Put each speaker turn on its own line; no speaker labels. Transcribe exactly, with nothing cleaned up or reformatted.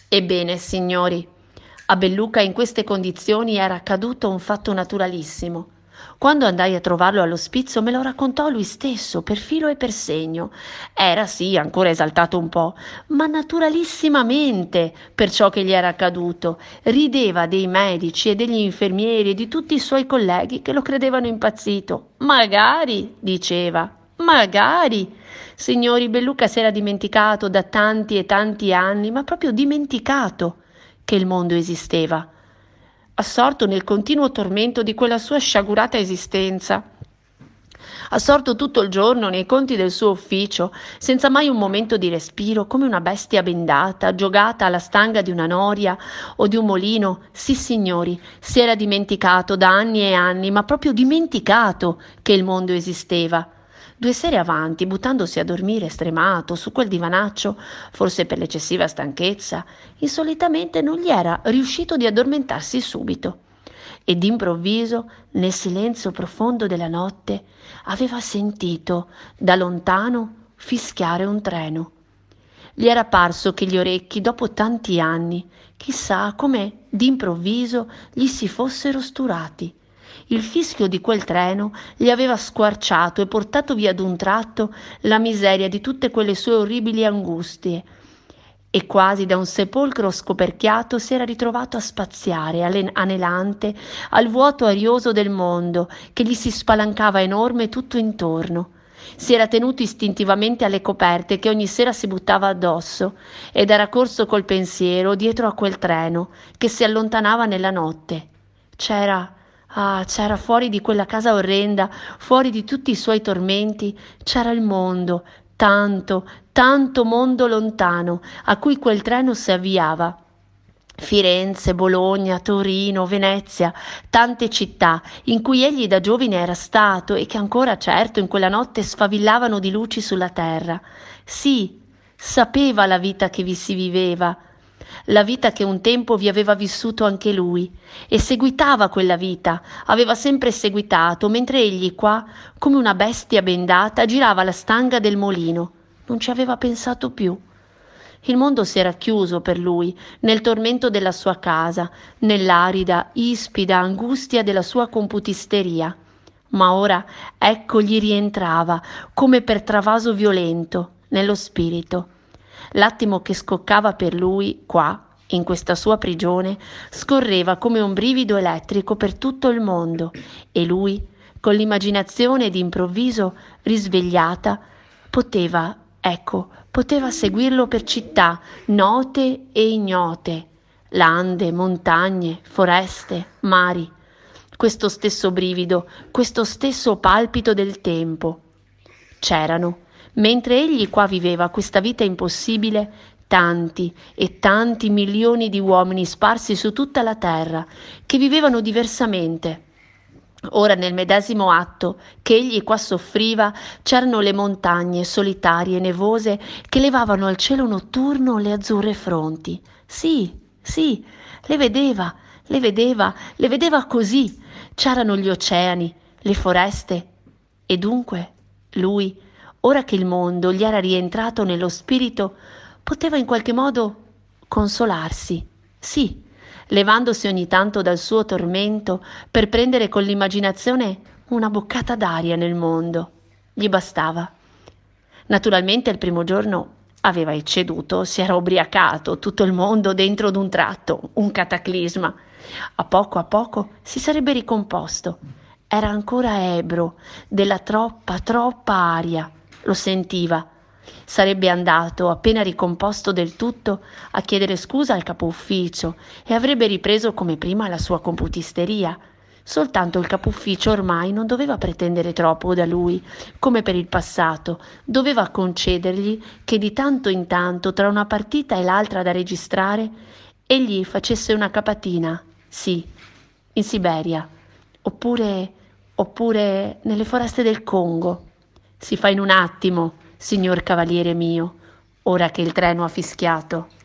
Ebbene, signori, a Belluca in queste condizioni era accaduto un fatto naturalissimo. Quando andai a trovarlo all'ospizio me lo raccontò lui stesso, per filo e per segno. Era sì, ancora esaltato un po', ma naturalissimamente per ciò che gli era accaduto. Rideva dei medici e degli infermieri e di tutti i suoi colleghi che lo credevano impazzito. Magari, diceva, magari. Signori, Belluca si era dimenticato da tanti e tanti anni, ma proprio dimenticato che il mondo esisteva, assorto nel continuo tormento di quella sua sciagurata esistenza, assorto tutto il giorno nei conti del suo ufficio, senza mai un momento di respiro, come una bestia bendata, giocata alla stanga di una noria o di un molino. Sì, signori, si era dimenticato da anni e anni, ma proprio dimenticato che il mondo esisteva. Due sere avanti, buttandosi a dormire stremato su quel divanaccio, forse per l'eccessiva stanchezza, insolitamente non gli era riuscito di addormentarsi subito. E d'improvviso, nel silenzio profondo della notte, aveva sentito da lontano fischiare un treno. Gli era parso che gli orecchi, dopo tanti anni, chissà come d'improvviso gli si fossero sturati. Il fischio di quel treno gli aveva squarciato e portato via d'un tratto la miseria di tutte quelle sue orribili angustie, e quasi da un sepolcro scoperchiato si era ritrovato a spaziare, alen- anelante, al vuoto arioso del mondo che gli si spalancava enorme tutto intorno. Si era tenuto istintivamente alle coperte che ogni sera si buttava addosso ed era corso col pensiero dietro a quel treno che si allontanava nella notte. C'era, ah, c'era fuori di quella casa orrenda, fuori di tutti i suoi tormenti, c'era il mondo, tanto, tanto mondo lontano, a cui quel treno si avviava. Firenze, Bologna, Torino, Venezia, tante città in cui egli da giovine era stato e che ancora certo in quella notte sfavillavano di luci sulla terra. Sì, sapeva la vita che vi si viveva, la vita che un tempo vi aveva vissuto anche lui, e seguitava quella vita, aveva sempre seguitato, mentre egli qua, come una bestia bendata, girava la stanga del molino. Non ci aveva pensato più. Il mondo si era chiuso per lui, nel tormento della sua casa, nell'arida, ispida angustia della sua computisteria. Ma ora ecco gli rientrava, come per travaso violento, nello spirito. L'attimo che scoccava per lui, qua, in questa sua prigione, scorreva come un brivido elettrico per tutto il mondo, e lui, con l'immaginazione d'improvviso risvegliata, poteva, ecco, poteva seguirlo per città note e ignote, lande, montagne, foreste, mari. Questo stesso brivido, questo stesso palpito del tempo. C'erano, mentre egli qua viveva questa vita impossibile, tanti e tanti milioni di uomini sparsi su tutta la terra, che vivevano diversamente. Ora nel medesimo atto che egli qua soffriva c'erano le montagne solitarie e nevose che levavano al cielo notturno le azzurre fronti. Sì, sì, le vedeva, le vedeva, le vedeva così. C'erano gli oceani, le foreste. E dunque lui, ora che il mondo gli era rientrato nello spirito, poteva in qualche modo consolarsi, sì, levandosi ogni tanto dal suo tormento per prendere con l'immaginazione una boccata d'aria nel mondo. Gli bastava. Naturalmente il primo giorno aveva ecceduto, si era ubriacato, tutto il mondo dentro d'un tratto, un cataclisma. A poco a poco si sarebbe ricomposto. Era ancora ebbro della troppa, troppa aria. Lo sentiva. Sarebbe andato, appena ricomposto del tutto, a chiedere scusa al capo ufficio e avrebbe ripreso come prima la sua computisteria. Soltanto il capo ufficio ormai non doveva pretendere troppo da lui, come per il passato, doveva concedergli che di tanto in tanto, tra una partita e l'altra da registrare, egli facesse una capatina, sì, in Siberia, oppure, oppure nelle foreste del Congo. Si fa in un attimo, signor cavaliere mio, ora che il treno ha fischiato.